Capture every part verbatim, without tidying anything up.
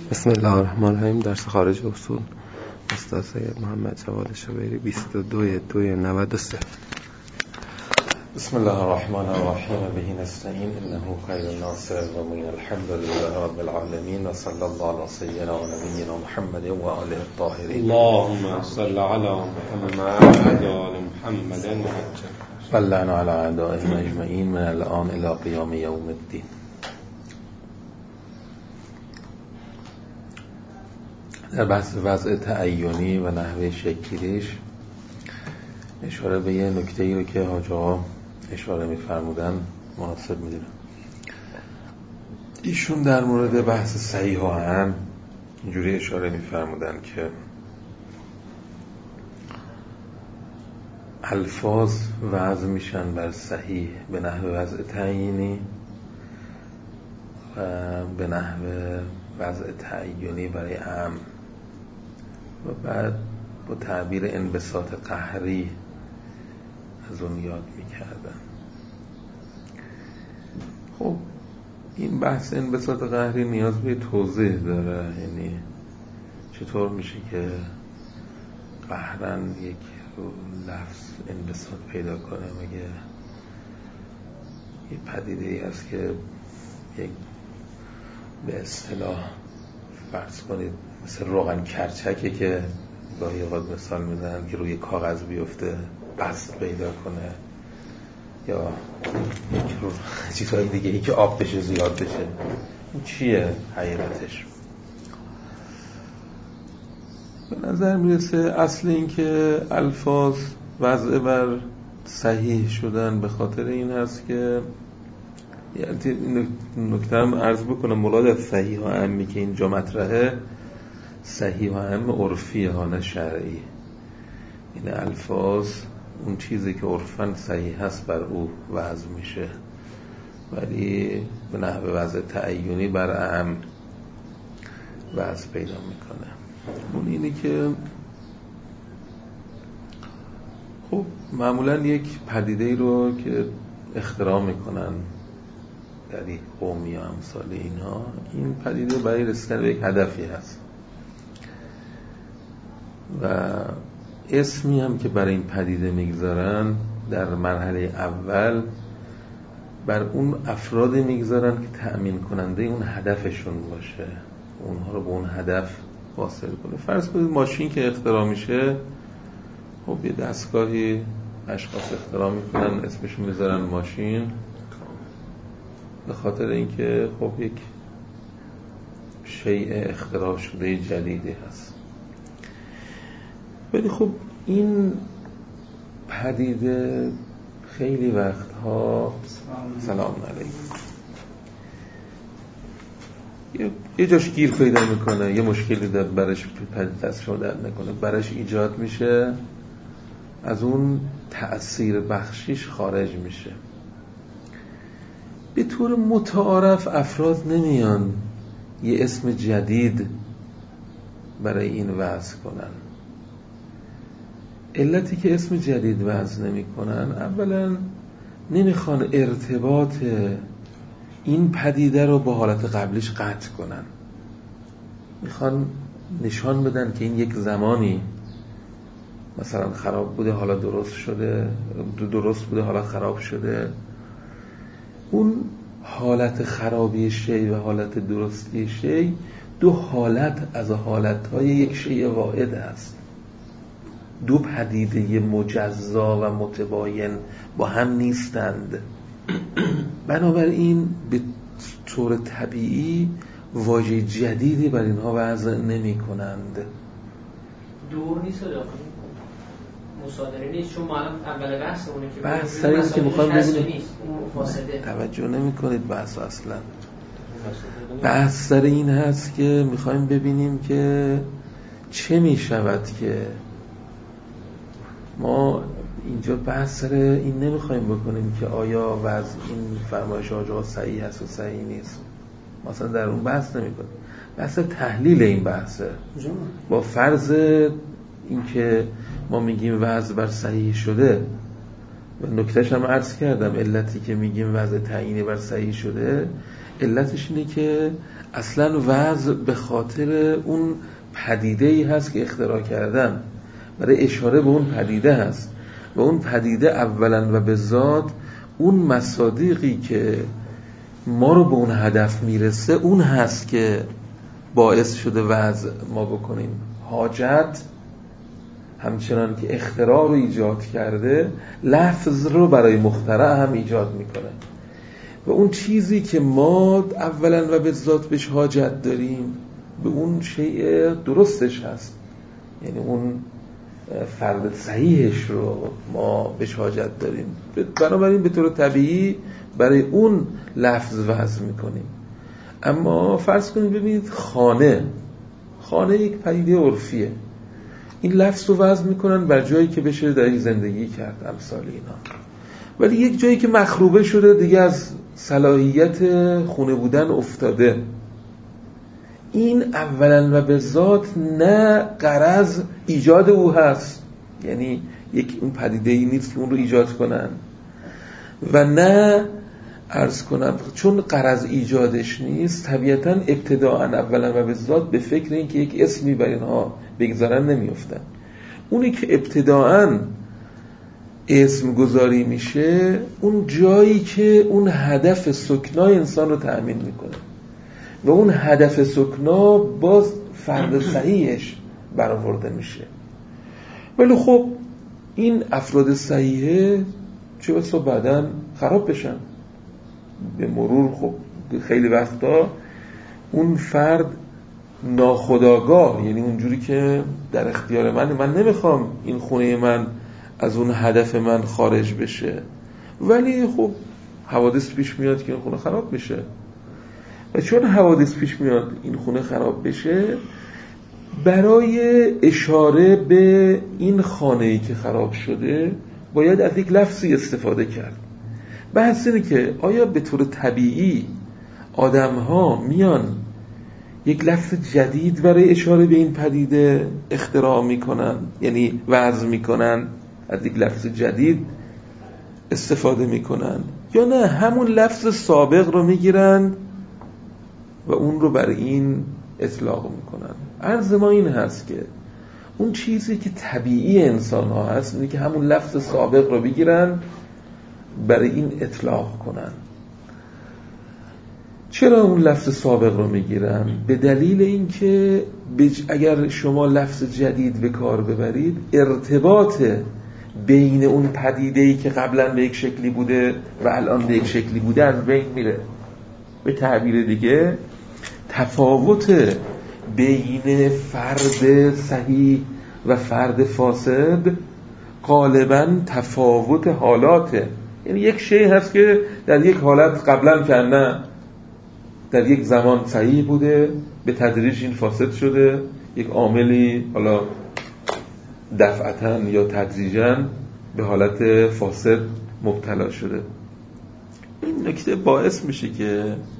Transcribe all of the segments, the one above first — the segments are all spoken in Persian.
بسم الله الرحمن الرحیم. درس خارج اصول استاد سید محمد جواد شبیری بیست و دو دو نود و سه. بسم الله الرحمن الرحیم. به نستعین انه خیر الناصر و من الحمد لله رب العالمین و صلی الله علی سیدنا و نبینا محمد و آله الطاهرین. اللهم صل علی محمد و آل محمد ولعن علی اعدائهم اجمعین من الان الی قیام یوم الدین. در بحث وضع تعینی و نحوه شکل‌گیریش اشاره به یه نکته‌ای رو که حاج آقا اشاره می‌فرمودن مناسب می‌دونم. ایشون در مورد بحث صحیح و هم اینجوری اشاره می‌فرمودن که الفاظ وضع میشن بر صحیح به نحو وضع تعیینی و به نحو وضع تعیینی برای عام و بعد با تعبیر انبساط قهری از اون یاد میکردن. خب این بحث انبساط قهری نیاز به توضیح داره، یعنی چطور میشه که قهرن یک لفظ انبساط پیدا کنه؟ مگه یه پدیده ای هست که یک به اصطلاح فرض کنید مثل روغن کرچکه که گاهی اوقات مثال میزنن که روی کاغذ بیفته بست پیدا کنه، یا یک رو چیزهای دیگه ای که آب بشه زیاد بشه؟ این چیه حقیقتش؟ به نظر میرسه اصل این که الفاظ وضع بر صحیح شدن به خاطر این هست که یعنی این نکته هم عرض بکنم، مراد از صحیح و عمی که اینجا مطرحه صحیح و عم عرفی ها نه شرعی. این الفاظ اون چیزی که عرفاً صحیح هست بر او وضع میشه، ولی به نحو وضع تعیینی بر عم وضع پیدا میکنه. اون اینی که خب معمولاً یک پدیده رو که اختراع میکنن در یک قومی یا امثال اینها، این پدیده برای رسیدن به یک هدفی هست و اسمی هم که برای این پدیده میگذارن در مرحله اول بر اون افرادی میگذارن که تأمین کننده اون هدفشون باشه، اونها رو به اون هدف واصل کنه. فرض کنید ماشین که اختراع میشه، خب یه دستگاهی اشخاص اختراع میکنن اسمشون میذارن ماشین به خاطر اینکه خب یک شیء اختراع شده جدیدی هست. ولی خب این پدیده خیلی وقتها سلام علیکم یه جاش گیر پیدا میکنه، یه مشکلی در برش دست شما در نکنه، برش ایجاد میشه، از اون تأثیر بخشیش خارج میشه. به طور متعارف افراد نمیان یه اسم جدید برای این وضع کنن. علتی که اسم جدید وضع نمی کنن، اولا نمیخوان ارتباط این پدیده رو با حالت قبلیش قطع کنن، میخوان نشان بدن که این یک زمانی مثلا خراب بوده حالا درست شده، درست بوده حالا خراب شده. اون حالت خرابی شی و حالت درستی شی دو حالت از حالتهای یک شی واحد هست، دو پدیده مجزا و متباین با هم نیستند. بنابراین به طور طبیعی واژه جدیدی بر اینها وضع نمی کنند. دور نیست و مصادره نیست، چون ما اول بحث اونه که بحث سریعی که میخوام ببینید فاسده توجه نمی کنید. بحث اصلا بحث سر این هست که میخوایم ببینیم که چه میشود که ما اینجا بحث سر این نمیخوایم بکنیم که آیا وضع این فرمایش آجا صحیح هست و صحیح نیست، مثلا در اون بحث نمی کنیم. بحث تحلیل این بحثه با فرض اینکه ما میگیم وضع بر صحیح شده و نکتهش هم عرض کردم علتی که میگیم وضع تعیینی بر صحیح شده علتش اینه که اصلا وضع به خاطر اون پدیده‌ای هست که اختراع کردن، برای اشاره به اون پدیده هست و اون پدیده اولا و به ذات اون مصادیقی که ما رو به اون هدف میرسه اون هست که باعث شده وضع ما بکنیم. حاجت همچنان که اختراع رو ایجاد کرده، لفظ رو برای مخترع هم ایجاد میکنه و اون چیزی که ما اولا و به ذات بهش حاجت داریم به اون شیء درستش هست، یعنی اون فرد صحیحش رو ما بهش حاجت داریم، بنابراین به طور طبیعی برای اون لفظ وضع میکنیم. اما فرض کنید ببینید خانه خانه یک پدیده عرفیه، این لفظ رو وضع میکنن بر جایی که بشه در این زندگی کرد امثال اینا، ولی یک جایی که مخروبه شده دیگه از صلاحیت خونه بودن افتاده، این اولا و به ذات نه غرض ایجاد او هست، یعنی یک اون پدیده ای نیست که اون رو ایجاد کنن و نه عرض کنم چون غرض ایجادش نیست طبیعتاً ابتداءً اولا و به ذات به فکر این که یک اسمی بر اینها بگذارن نمیافتن. اونی که ابتداءً اسم گذاری میشه اون جایی که اون هدف سکنای انسان رو تأمین میکنه و اون هدف سکنا باز فرد صحیحش برآورده میشه. ولی خب این افراد صحیحه چه بسا بعداً خراب بشن به مرور. خب خیلی وقتا اون فرد ناخودآگاه، یعنی اونجوری که در اختیار من من نمیخوام این خونه من از اون هدف من خارج بشه، ولی خب حوادث پیش میاد که این خونه خراب بشه و چون حوادث پیش میاد این خونه خراب بشه، برای اشاره به این خانه‌ای که خراب شده باید از یک لفظی استفاده کرد. بحث اینه که آیا به طور طبیعی آدم ها میان یک لفظ جدید برای اشاره به این پدیده اختراع میکنن، یعنی وضع میکنن، از یک لفظ جدید استفاده میکنن، یا نه همون لفظ سابق رو میگیرن و اون رو بر این اطلاق میکنن؟ عرض ما این هست که اون چیزی که طبیعی انسان ها هست اینه که همون لفظ سابق رو بگیرن برای این اطلاق کنن. چرا اون لفظ سابق رو میگیرن؟ به دلیل اینکه اگر شما لفظ جدید به کار ببرید ارتباط بین اون پدیده‌ای که قبلا به یک شکلی بوده و الان به یک شکلی بوده از بین میره. به تعبیر دیگه تفاوت بین فرد صحیح و فرد فاسد غالباً تفاوت حالاته، یعنی یک شی هست که در یک حالت قبلا کنه در یک زمان صحیح بوده، به تدریج این فاسد شده، یک عاملی حالا دفعتاً یا تدریجاً به حالت فاسد مبتلا شده. این نکته باعث میشه که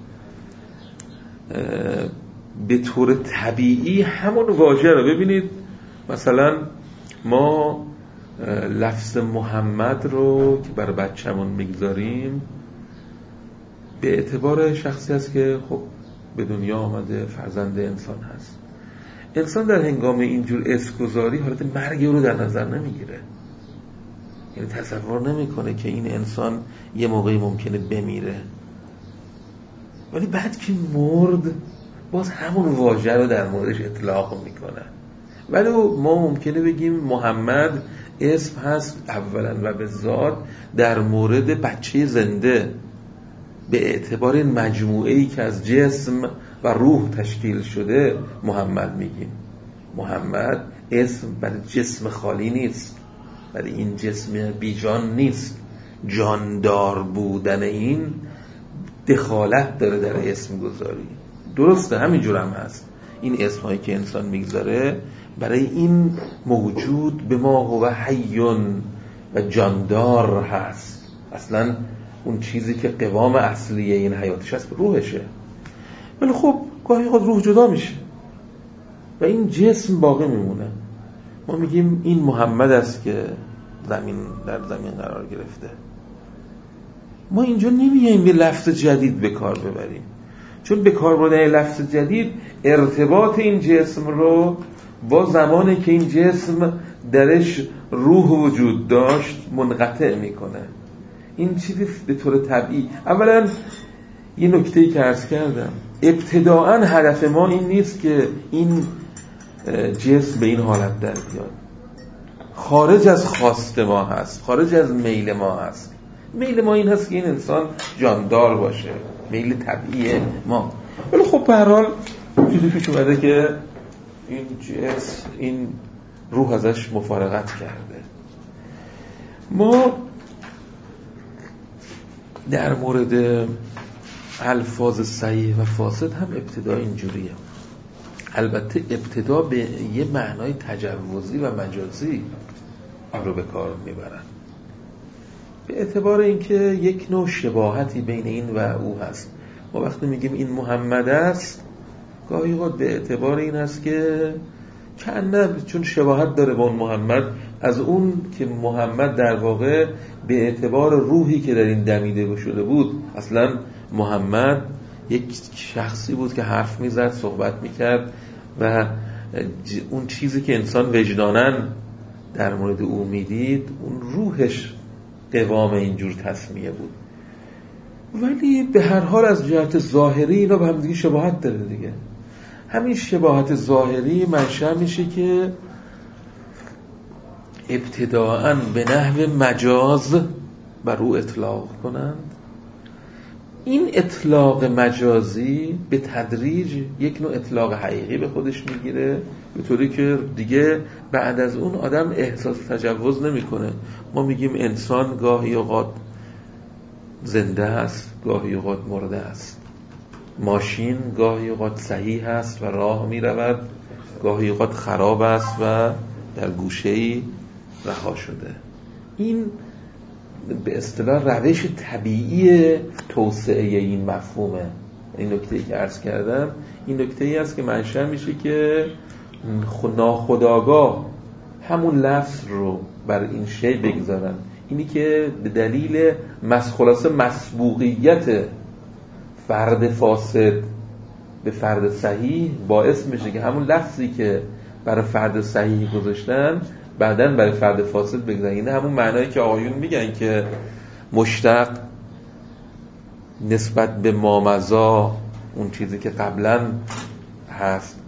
به طور طبیعی همون واژه رو ببینید، مثلا ما لفظ محمد رو که برای بچه‌مون میگذاریم به اعتبار شخصی هست که خب به دنیا آمده، فرزند انسان هست. انسان در هنگام اینجور اسمگذاری حالت مرگ رو در نظر نمیگیره، یعنی تصور نمیکنه که این انسان یه موقعی ممکنه بمیره، ولی بعد که مرد باز همون واژه رو در موردش اطلاق میکنه. ولی ما ممکنه بگیم محمد اسم هست اولا و به ذات در مورد بچه زنده، به اعتبار این مجموعه‌ای که از جسم و روح تشکیل شده محمد میگیم. محمد اسم برای جسم خالی نیست، برای این جسم بیجان نیست. جاندار بودن این دخالت داره در اسم گذاری. درسته همینجور هم هست، این اسمایی که انسان میگذاره برای این موجود به ما هو حیون و جاندار هست. اصلا اون چیزی که قوام اصلی این حیاتش هست روحشه، ولی خب گاهی خود روح جدا میشه و این جسم باقی میمونه. ما میگیم این محمد است که زمین در زمین قرار گرفته. ما اینجا نمیگیم به لفظ جدید به کار ببریم، چون به کار بردن لفظ جدید ارتباط این جسم رو با زمانی که این جسم درش روح وجود داشت منقطع میکنه. این چیزی به طور طبیعی. اولا یه نکته‌ای که عرض کردم، ابتداءً هدف ما این نیست که این جسم به این حالت در بیاد، خارج از خواست ما هست، خارج از میل ما هست. میل ما این هست که این انسان جاندار باشه، میل طبیعی ما. ولی خب به هر حال چیزی پیش اومده که این جسم، این روح ازش مفارقت کرده. ما در مورد الفاظ صحیح و فاسد هم ابتدا اینجوریه. البته ابتدا به یه معنای تجوزی و مجازی رو به کار میبرن، به اعتبار اینکه یک نوع شباهتی بین این و او هست. ما وقتی میگیم این محمد است، گاهی اوقات به اعتبار این هست که کنه چون شباهت داره با اون محمد، از اون که محمد در واقع به اعتبار روحی که در این دمیده شده بود، اصلا محمد یک شخصی بود که حرف میزد، صحبت میکرد و اون چیزی که انسان وجداناً در مورد او میدید، اون روحش قوام اینجور تسمیه بود. ولی به هر حال از جهت ظاهری اینا به هم دیگه شباهت داره دیگه. همین شباهت ظاهری منشأ میشه که ابتداءً به نحو مجاز بر او اطلاق کنند. این اطلاق مجازی به تدریج یک نوع اطلاق حقیقی به خودش میگیره، به طوری که دیگه بعد از اون آدم احساس تجوز نمیکنه. ما میگیم انسان گاهی اوقات زنده است، گاهی اوقات مرده است. ماشین گاهی اوقات صحیح است و راه میرود، گاهی اوقات خراب است و در گوشه‌ای رها شده. این به اصطلاح روش طبیعی توسعه این مفهومه. این نکته‌ای که عرض کردم، این نکته‌ای است که منشأ میشه که ناخودآگاه همون لفظ رو بر این شی بگذارن. اینی که به دلیل خلاصه مسبوقیت فرد فاسد به فرد صحیح باعث میشه که همون لفظی که برای فرد صحیح گذاشتن بعداً برای فرد فاسد بگذارن. این همون معنایی که آقایون میگن که مشتق نسبت به مامضا، اون چیزی که قبلاً هست،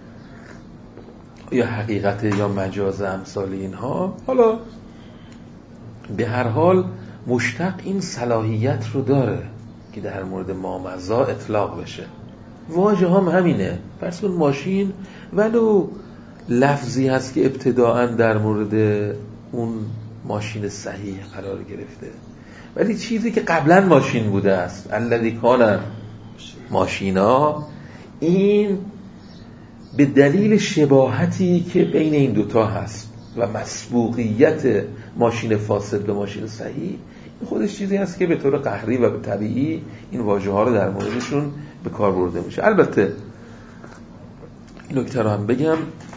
یا حقیقت یا مجاز امثال اینها. حالا به هر حال مشتق این صلاحیت رو داره که در مورد مامضا اطلاق بشه. واژه هم همینه. فرض کن ماشین ولو لفظی هست که ابتداءً در مورد اون ماشین صحیح قرار گرفته، ولی چیزی که قبلا ماشین بوده است، الذی کان ماشینا، این به دلیل شباهتی که بین این دوتا هست و مسبوقیت ماشین فاسد به ماشین صحیح، این خودش چیزی هست که به طور قهری و به طبیعی این واژه ها رو در موردشون به کار برده میشه. البته این نکته رو هم بگم،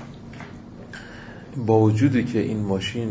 با وجودی که این ماشین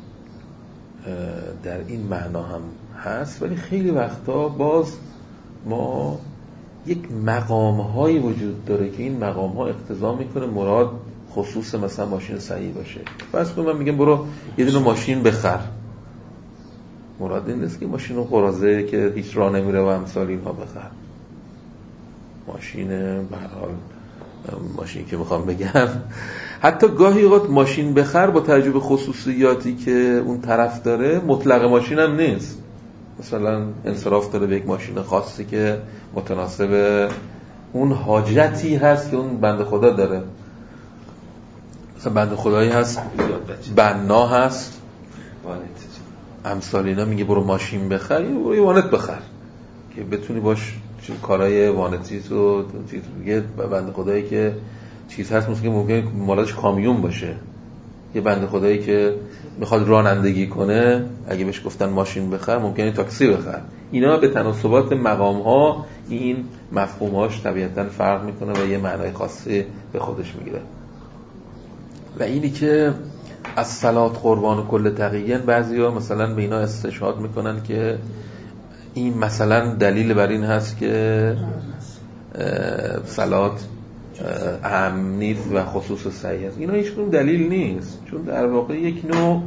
در این معنا هم هست، ولی خیلی وقتا باز ما یک مقام هایی وجود داره که این مقام ها اقتضا میکنه مراد خصوص مثلا ماشین صحیح باشه. فرض کن من میگم برو یه دونه ماشین بخر، مراد این نیست که ماشین قراضه که هیچ راه نمیره و امثال اینها بخر. ماشین به هر حال ماشین که میخوام بگم، حتی گاهی اوقات ماشین بخر با توجه به خصوصیاتی که اون طرف داره مطلق ماشین هم نیست. مثلا انصراف داره به یک ماشین خاصی که متناسب اون حاجتی هست که اون بنده خدا داره. مثلا بنده خدایی هست، بنا هست، امثال اینا، میگه برو ماشین بخر، برو یه وانت بخر که بتونی باش کارهای وانتی تو چیز. میگه بنده خدایی که چیز هست، مثلا ممکنه مالش کامیون باشه، یه بنده خدایی که میخواد رانندگی کنه، اگه بهش گفتن ماشین بخر ممکنه تاکسی بخر. اینا به تناسبات مقام ها این مفهوماش طبیعتاً فرق میکنه و یه معنای خاصی به خودش میگیره. و اینی که از صلات قربان کل تقیین، بعضیا مثلا به اینا استشهاد میکنن که این مثلا دلیل بر این هست که صلات اهم نیست و خصوص صحیح است. اینا هیچ کدوم دلیل نیست، چون در واقع یک نوع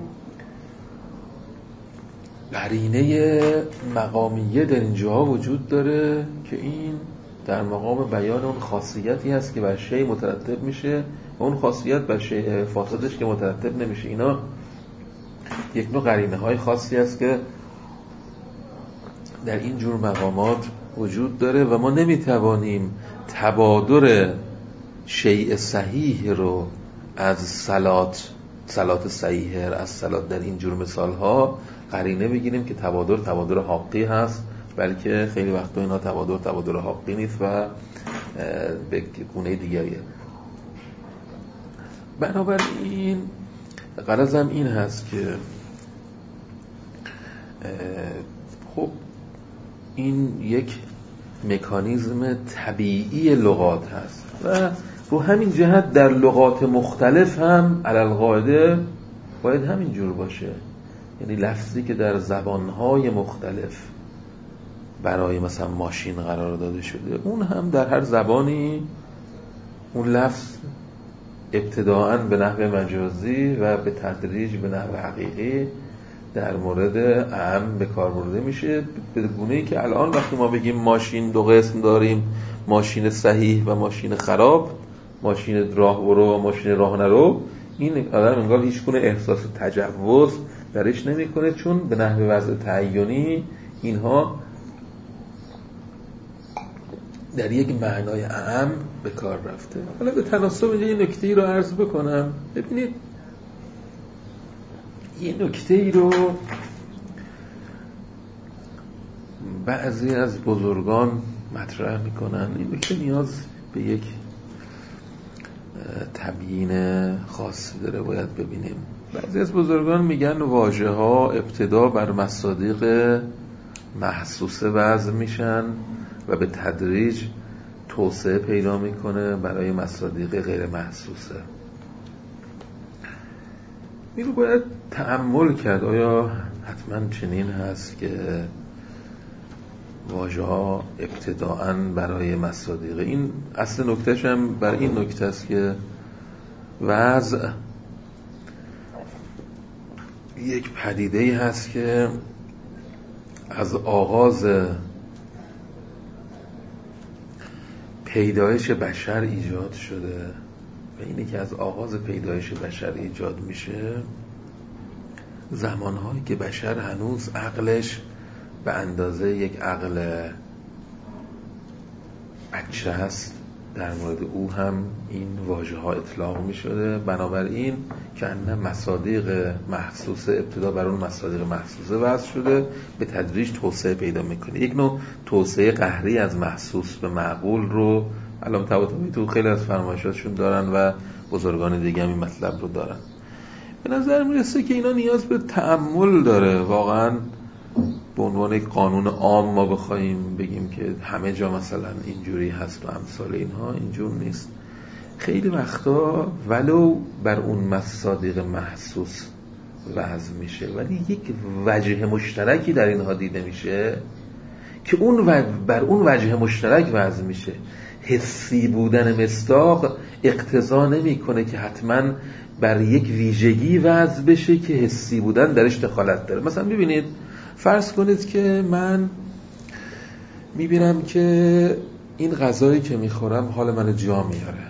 قرینه مقامیه در اینجا وجود داره که این در مقام بیان اون خاصیتی هست که بر شیء مترتب میشه و اون خاصیت بر شیء فاسدش که مترتب نمیشه. اینا یک نوع قرینه های خاصی هست که در این جور مقامات وجود داره و ما نمیتوانیم تبادر شیء صحیح رو از صلات صلات صحیحه از صلات در این جور مثال ها قرینه بگیریم که تبادر تبادر حقی هست، بلکه خیلی وقتا اینا تبادر تبادر حقی نیست و به گونه دیگریه. بنابراین غرضم این هست که خب این یک مکانیزم طبیعی لغات هست و رو همین جهت در لغات مختلف هم علی القاعده باید همین جور باشه. یعنی لفظی که در زبانهای مختلف برای مثلا ماشین قرار داده شده، اون هم در هر زبانی اون لفظ ابتداءً به نحو مجازی و به تدریج به نحو حقیقی در مورد اعم به کار برده میشه، به گونه‌ای که الان وقتی ما بگیم ماشین دو قسم داریم، ماشین صحیح و ماشین خراب، ماشین راه برو و ماشین راه نرو، این آدم انگار هیچ گونه احساس تجوز درش نمیکنه، چون به نحو وضع تعیینی اینها در یک معنای اعم به کار رفته. حالا به تناسب اینجا یه نکته‌ای رو عرض بکنم. ببینید یه نکته‌ای رو بعضی از بزرگان مطرح میکنن، این نکته نیاز به یک تبیین خاصی داره، باید ببینیم. بعضی از بزرگان میگن واژه ها ابتدا بر مصادیق محسوسه وضع میشن و به تدریج توسعه پیدا میکنه برای مصادیق غیر محسوسه. این رو باید تأمل کرد، آیا حتما چنین هست که واژه ها ابتداءً برای مصادیق؟ این اصل نکتهش هم بر این نکته است که وضع یک پدیده‌ای هست که از آغاز پیدایش بشر ایجاد شده و اینی که از آغاز پیدایش بشر ایجاد میشه زمانهایی که بشر هنوز عقلش به اندازه یک عقل بچه هست، در مورد او هم این واژه ها اطلاق می شده. بنابراین که انه مصادیق محسوسه ابتدا بر اون مصادیق محسوسه وضع شده، به تدریج توسعه پیدا میکنه. یک نوع توسعه قهری از محسوس به معقول رو علامه طباطبایی تو خیلی از فرمایشاتشون دارن و بزرگان دیگه هم این مطلب رو دارن. به نظر میرسه که اینا نیاز به تأمل داره. واقعا به عنوان یک قانون عام ما بخوایم بگیم که همه جا مثلا اینجوری هست و امثال اینها، اینجور نیست. خیلی وقتا ولو بر اون مصادیق محسوس وضع میشه ولی یک وجه مشترکی در اینها دیده میشه که اون بر اون وجه مشترک وضع میشه. حسی بودن مصداق اقتضا نمیکنه که حتما بر یک ویژگی وضع بشه که حسی بودن درش دخالت داره. مثلا ببینید، فرض کنید که من میبینم که این غذایی که میخورم حال من جا میاره،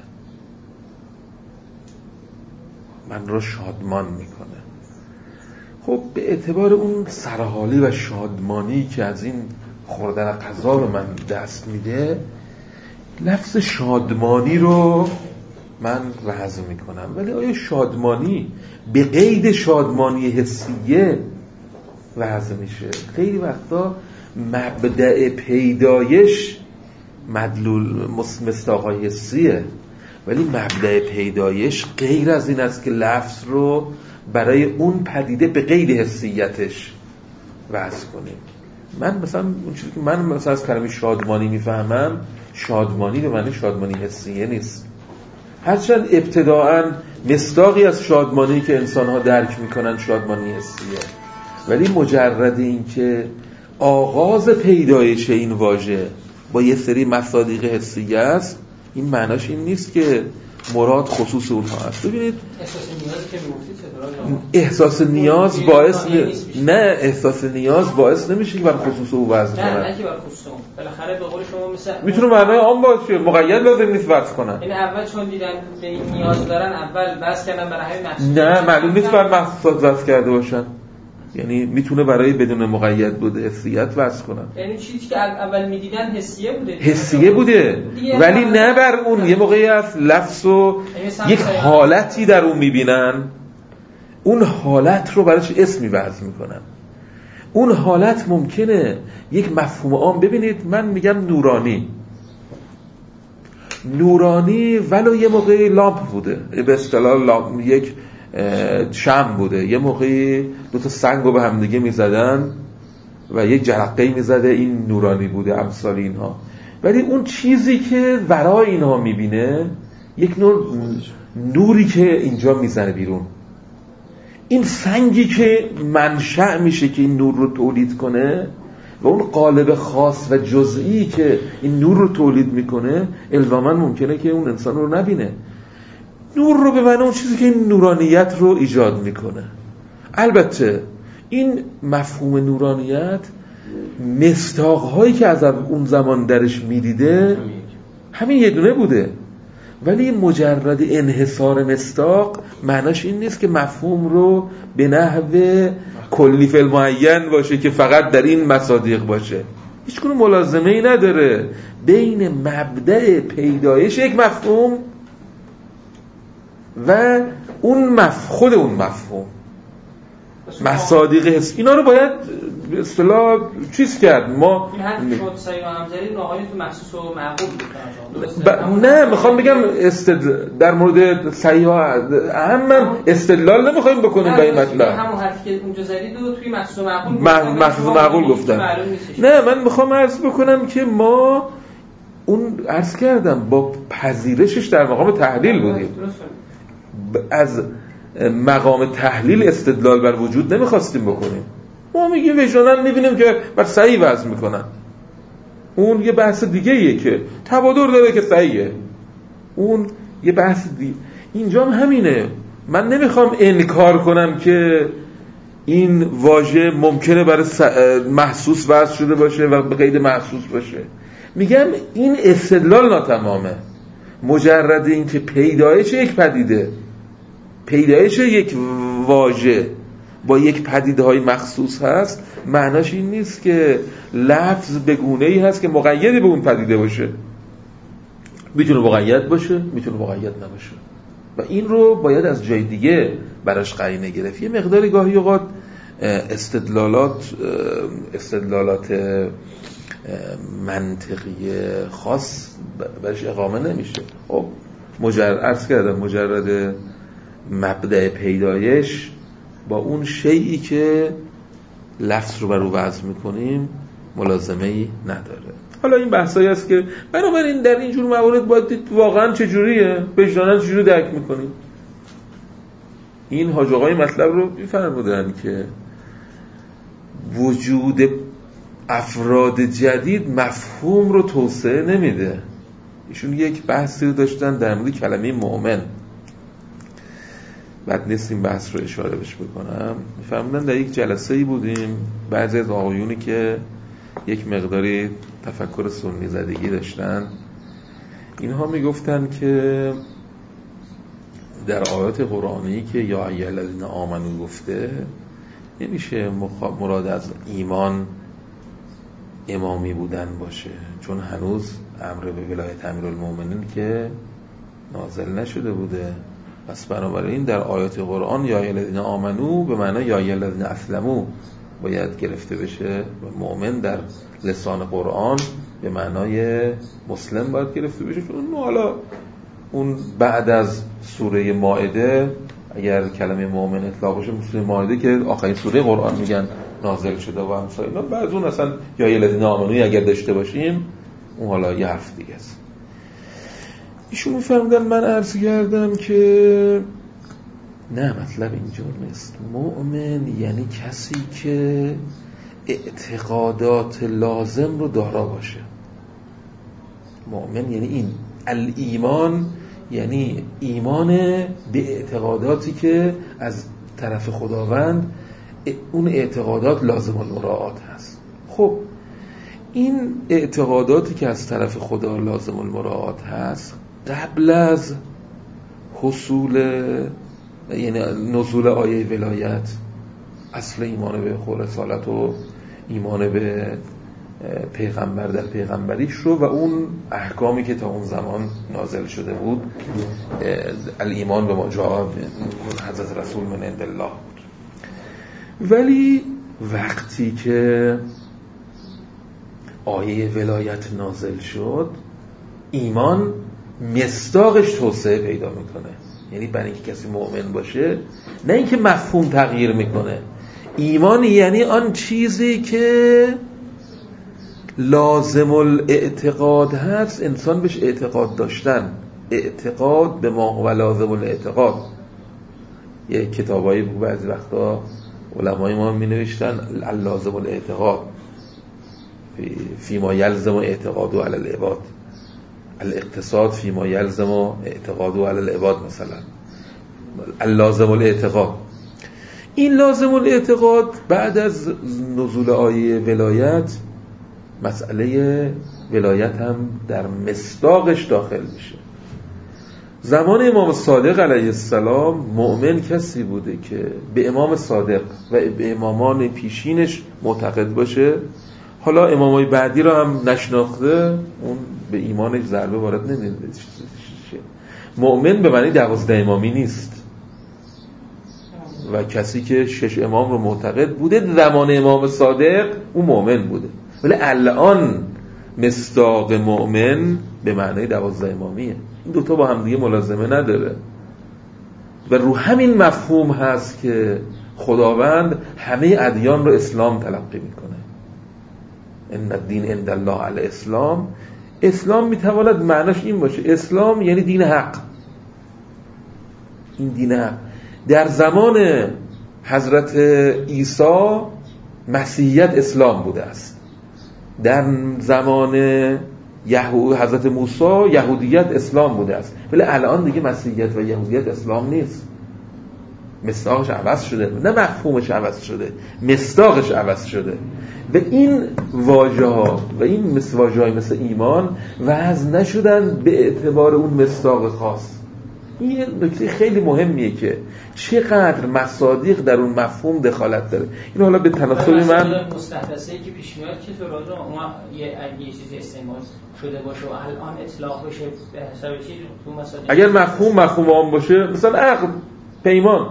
من رو شادمان میکنه. خب به اعتبار اون سرحالی و شادمانی که از این خوردن غذا به من دست میده، لفظ شادمانی رو من وضع میکنم. ولی آیا شادمانی به قید شادمانی حسیه وضع میشه؟ خیلی وقتا مبدأ پیدایش مدلول مصداق‌های حسیه، ولی مبدأ پیدایش غیر از این است که لفظ رو برای اون پدیده به قید حسیتش وضع کنیم. من مثلا اون چیزی که من مثلا از کلمه شادمانی میفهمم، شادمانی به معنی شادمانی حسیه نیست، هرچند ابتداءً مصداقی از شادمانی که انسان‌ها درک میکنن شادمانی حسیه، ولی مجرد این که آغاز پیدایش این واژه با یه سری مصادیق حسیه است، این معناش این نیست که مراد خصوص اونها است. ببینید احساس نیاز که میگفتید احساس نیاز باعث نه احساس نیاز باعث نمیشه که بر خصوص او وضع کنه. نه نه که بر خصوص اون. بالاخره به قول شما مثلا میتونه معنای عام باشه، مقید لازم نیست وضع کنن. این اول چون دیدن به این نیاز دارن اول وضع کردن برای همین مقصود. نه معلوم نیست بر مخصوصات وضع کرده باشن. یعنی میتونه برای بدون مقید بوده حسیت وضع کنن. یعنی چیزی که اول میدیدن حسیه بوده. حسیه بوده ولی نه بر اون. یه موقعی از لفظ و یک حالتی در اون میبینن، اون حالت رو براش اسمی وضع میکنن. اون حالت ممکنه یک مفهوم عام. ببینید من میگم نورانی نورانی ولو یه موقعی لامپ بوده، به اصطلاح لامپ یک شمع بوده، یه موقعی دو تا سنگ رو به هم دیگه میزدن و یک جرقه میزده، این نورانی بوده، امثال اینها. ولی اون چیزی که ورای اینها میبینه یک نور نوری که اینجا میزنه بیرون، این سنگی که منشأ میشه که این نور رو تولید کنه و اون قالب خاص و جزئی که این نور رو تولید میکنه، الزاما ممکنه که اون انسان رو نبینه. نور رو به معنی اون چیزی که این نورانیت رو ایجاد میکنه. البته این مفهوم نورانیت مصداق‌هایی که از اون زمان درش میدیده همین یه دونه بوده، ولی مجرد انحصار مصداق معناش این نیست که مفهوم رو به نحو کلی فی المعین باشه که فقط در این مصادیق باشه. هیچ گونه ملازمه‌ای نداره بین مبدأ پیدایش یک مفهوم و اون مف... خود اون مفهوم مصادیق حس. اینا رو باید به اصطلاح چیز کرد. ما این حد شد سعی و همزری نهایی تو محسوس و معقول ب... نه میخوام بگم استد... در مورد صحیح و هم من استدلال نمیخوایم بکنیم به این مطلب. همون حرفی که اونجا زدید و توی محسوس و معقول گفتم محسوس و معقول گفتم. نه من میخوام عرض بکنم که ما اون عرض کردم با پذیرشش در مقام تحلیل بودیم، از مقام تحلیل استدلال بر وجود نمیخواستیم بکنیم. ما میگیم وجدانن میبینیم که بر صحیح وضع میکنن، اون یه بحث دیگه ایه که تبادر داره که صحیحه، اون یه بحث دیگه. اینجا هم همینه. من نمیخوام انکار کنم که این واژه ممکنه برای محسوس وضع شده باشه و به قید محسوس باشه. میگم این استدلال ناتمامه. مجرد این که پیدایش یک پدیده، پیدایش یک واژه با یک پدیده های مخصوص هست، معناش این نیست که لفظ به گونه‌ای هست که مقیدی به اون پدیده باشه. میتونه مقید باشه، میتونه مقید نباشه و این رو باید از جای دیگه براش قرینه گرفت. یه مقداری گاهی اوقات استدلالات استدلالات منطقی خاص برش اقامه نمیشه. خب مجرد عرض کردم مجرد مبدأ پیدایش با اون شیئی که لفظ رو بر رو وضع میکنیم ملازمه‌ای نداره. حالا این بحثایی هست که بنابراین در اینجور موارد باید دید واقعا چجوریه، وجداناً چجوری درک میکنیم. این حاج آقای مطلب رو میفرمودن که وجود افراد جدید مفهوم رو توسعه نمیده. ایشون یک بحثی رو داشتن در مورد کلمه مؤمن، بعد نیست این بحث رو اشاره بش بکنم. میفرمودن در یک جلسه‌ای بودیم، بعضی از آقایونی که یک مقداری تفکر سنی زدگی داشتن، اینها میگفتن که در آیات قرآنی که یا ایها الذین آمنو گفته، نمیشه مراد از ایمان امامی بودن باشه، چون هنوز امر به ولایت امیرالمومنین که نازل نشده بوده. پس بنابراین در آیات قرآن یا ایها الذین آمنو به معنی یا ایها الذین اسلموا باید گرفته بشه و مؤمن در لسان قرآن به معنای مسلم باید گرفته بشه. چون حالا اون بعد از سوره مائده اگر کلمه مؤمن اطلاق بشه، سوره مائده که آخرین سوره قرآن میگن نازل شده و همسا اینا، بعد اون اصلا یا ایها الذین آمنو اگر داشته باشیم اون حالا یه حرف دیگه است. ایشون میفرمودن من عرض کردم که نه، مطلب اینجور نیست. مؤمن یعنی کسی که اعتقادات لازم رو دارا باشه. مؤمن یعنی این الایمان، یعنی ایمان به اعتقاداتی که از طرف خداوند اون اعتقادات لازم المراعات هست. خب این اعتقاداتی که از طرف خدا لازم المراعات هست قبل از حصول یعنی نزول آیه ولایت، اصل ایمان به خود رسالت و ایمان به پیغمبر در پیغمبریش رو و اون احکامی که تا اون زمان نازل شده بود، الایمان به ما جاء حضرت رسول من عند الله بود. ولی وقتی که آیه ولایت نازل شد، ایمان مصداقش توسعه پیدا میکنه. یعنی برای اینکه کسی مؤمن باشه، نه اینکه مفهوم تغییر میکنه. ایمان یعنی آن چیزی که لازم الاعتقاد هست، انسان بهش اعتقاد داشتن. اعتقاد به ما هو لازم الاعتقاد. یه کتابایی بود بعضی وقتا علمای ما می نوشتن لازم الاعتقاد فیما یلزم اعتقاد علی العباد، الاقتصاد فیما یلزم اعتقاد علی العباد، مثلا لازم الاعتقاد. این لازم الاعتقاد بعد از نزول آیه ولایت، مسئله ولایت هم در مصداقش داخل میشه. زمان امام صادق علیه السلام مؤمن کسی بوده که به امام صادق و به امامان پیشینش معتقد باشه. حالا امامای بعدی رو هم نشناخته، اون به ایمانش ضربه وارد نمیشه. مؤمن به معنی دوازده امامی نیست و کسی که شش امام رو معتقد بوده زمان امام صادق اون مؤمن بوده. ولی الان مصداق مؤمن به معنی دوازده امامیه. این دوتا با هم دیگه ملازمه نداره و رو همین مفهوم هست که خداوند همه ادیان رو اسلام تلقی میکنه. ان الدین عند الله الاسلام. اسلام میتواند معناش این باشه، اسلام یعنی دین حق. این دین حق در زمان حضرت عیسی مسیحیت اسلام بوده است، در زمان یهود حضرت موسی یهودیت اسلام بوده است، ولی الان دیگه مسیحیت و یهودیت اسلام نیست. مصداقش عوض شده، نه مفهومش عوض شده، مصداقش عوض شده. و این واژه ها و این مثل واژه های مثل ایمان وضع نشدن به اعتبار اون مصداق خاص. این نکته خیلی مهمیه که چقدر مصادیق در اون مفهوم دخالت داره. این حالا به تناسب من مستحدثه‌ای که پیش میاد که تو راجع اون یه یه چیزی استعمال شده باشه و الان اطلاق بشه به حساب چی تو مصادیق، اگر مفهوم مفهوم عام باشه، مثلا عقد، پیمان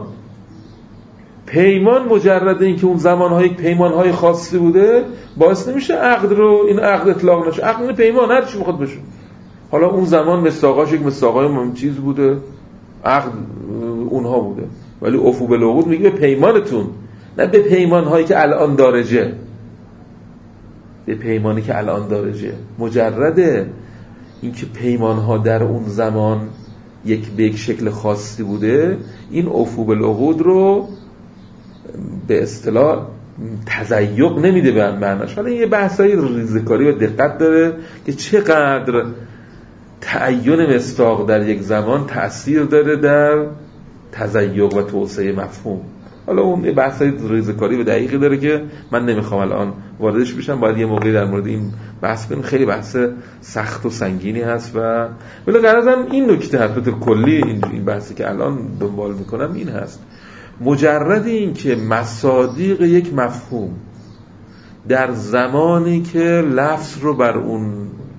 پیمان مجرد این که اون زمان‌های پیمان‌های خاصی بوده باعث نمیشه عقد رو این عقد اطلاق نشه. عقد این پیمان هر چی بخواد بشه. حالا اون زمان مصداقاش یک مصداقای مهم چیز بوده، عقد اونها بوده، ولی اوفو بالعقود میگه به پیمانتون، نه به پیمان‌هایی که الان دارجه. به پیمانی که الان دارجه مجرد این که پیمان‌ها در اون زمان یک به یک شکل خاصی بوده، این اوفو بالعقود رو به اصطلاح تضیق نمیده به معناش. حالا یه بحثای ریزکاری و دقت داره که چقدر تعین مصداق در یک زمان تأثیر داره در تضیق و توسعه مفهوم. حالا اون یه بحثای ریزکاری و دقیقی داره که من نمیخوام الان واردش بشم، باید یه موقعی در مورد این بحث کنیم. خیلی بحث سخت و سنگینی هست و ولی غرضم این نکته هست به طور کلی این بحثی که الان دنبال میکنم این هست: مجرد این که مصادیق یک مفهوم در زمانی که لفظ رو بر اون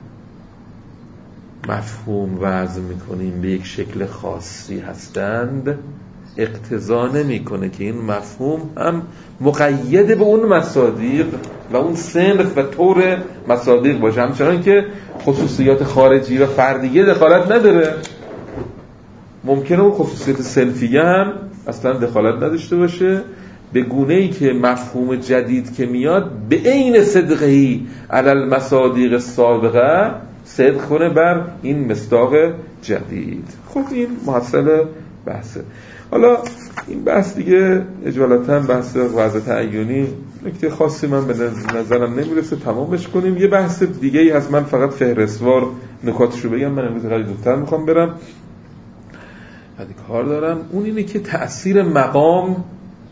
مفهوم وضع میکنیم به یک شکل خاصی هستند، اقتضا نمیکنه که این مفهوم هم مقید به اون مصادیق و اون صنف و طور مصادیق باشه، همچنان که خصوصیات خارجی و فردیه دخالت نداره. ممکنه اون خصوصیات صنفیه هم اصلا دخالت نداشته باشه، به گونه‌ای که مفهوم جدید که میاد به عین صدقهی علی المصادیق السابقه صدق کنه بر این مصداق جدید. خب این محصل بحثه. حالا این بحث دیگه اجمالاً بحث وضع تعیینی نکته خاصی من به نظرم نمیرسه، تمامش کنیم. یه بحث دیگه ای هست، من فقط فهرستوار نکاتشو بگم، من امروز خیلی زودتر میخوام برم، خیلی کار دارم. اون اینه که تأثیر مقام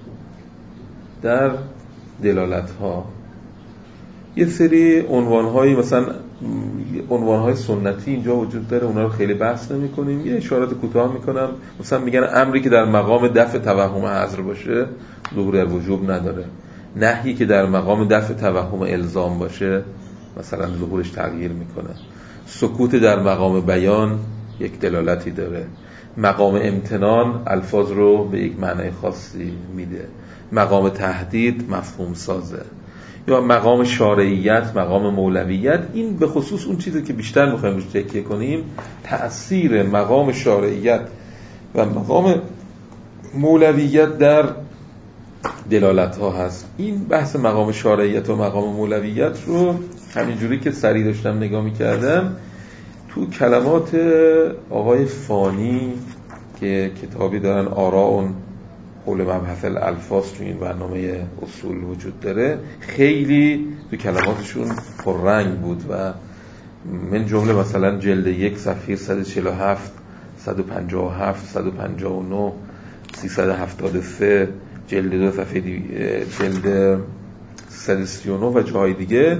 در دلالت ها. یه سری عنوان‌هایی مثلا عنوان‌های سنتی اینجا وجود داره، اونا رو خیلی بحث نمی‌کنیم، یه اشارات کوتاه می‌کنم. مثلا میگن امری که در مقام دفع توهم حظر باشه ظهور الوجوب نداره، نهی که در مقام دفع توهم الزام باشه مثلا ظهورش تغییر می‌کنه، سکوت در مقام بیان یک دلالتی داره، مقام امتنان الفاظ رو به یک معنی خاصی میده، مقام تهدید مفهوم سازه، یا مقام شارعیت، مقام مولویت. این به خصوص اون چیزی که بیشتر میخوایم روش تکیه کنیم، تأثیر مقام شارعیت و مقام مولویت در دلالت ها هست. این بحث مقام شارعیت و مقام مولویت رو همینجوری که سریع داشتم نگاه میکردم تو کلمات آقای فانی که کتابی دارن آراء حول مبحث الالفاظ تو این برنامه اصول وجود داره، خیلی تو کلماتشون پررنگ بود و من جمله مثلا جلد یک صفحه صد و چهل و هفت، صد و پنجاه و هفت، صد و پنجاه و نه، سیصد و هفتاد و سه، جلد دو صفحه جلد صد و سی و نه و جاهای دیگه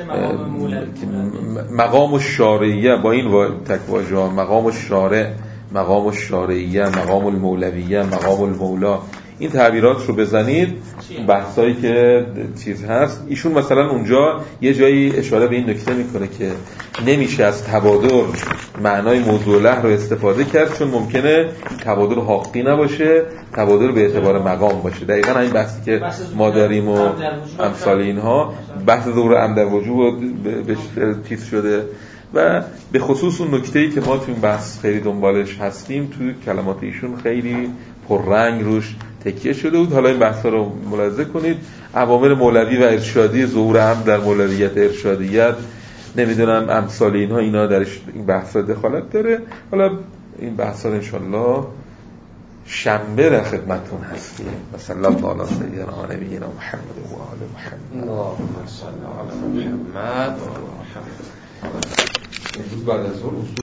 مقام الشارعیه با این تک واژه ها، مقام الشارع، مقام الشارعیه، مقام المولویه، مقام المولا، این تعبیرات رو بزنید بحثایی که چیز هست. ایشون مثلا اونجا یه جایی اشاره به این نکته میکنه که نمیشه از تبادر معنای موضوع له رو استفاده کرد چون ممکنه تبادر حقی نباشه، تبادر به اعتبار مقام باشه. دقیقاً همین بحثی که ما داریم و امثال اینها، بحث ظهور عمد در وجوب به چیز شده و به خصوص اون نکته‌ای که ما تو این بحث خیلی دنبالش هستیم تو کلمات ایشون خیلی پررنگ روش تکیه شده بود. حالا این بحثا رو ملاحظه کنید. اوامر مولوی و ارشادی، ظهور عمد در مولویت ارشادیت، نمیدونم امثال اینها، اینا در این بحثا دخالت داره. حالا این بحثا ان شاءالله شنبه در خدمتتون هستیم. مثلا الله علی سیدنا و نبینا محمد و آل محمد. اللهم صل علی محمد و آل محمد. بعد از ظهر